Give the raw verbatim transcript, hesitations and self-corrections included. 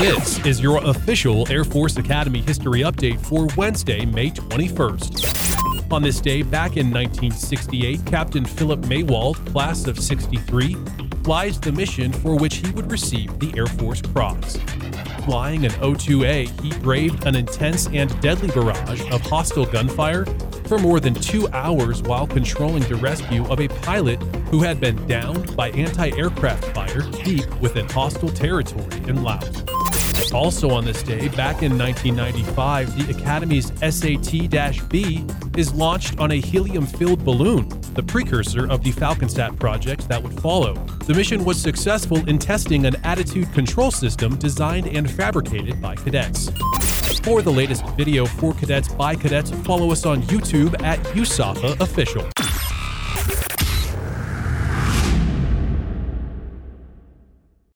This is your official Air Force Academy history update for Wednesday, May twenty-first. On this day, back in nineteen sixty-eight, Captain Philip Maywald, class of sixty-three, flies the mission for which he would receive the Air Force Cross. Flying an O two A, he braved an intense and deadly barrage of hostile gunfire for more than two hours while controlling the rescue of a pilot who had been downed by anti-aircraft fire deep within hostile territory in Laos. Also on this day, back in nineteen ninety-five, the Academy's S A T B is launched on a helium-filled balloon, the precursor of the FalconSat project that would follow. The mission was successful in testing an attitude control system designed and fabricated by cadets. For the latest video for cadets by cadets, follow us on YouTube at U S A F A Official.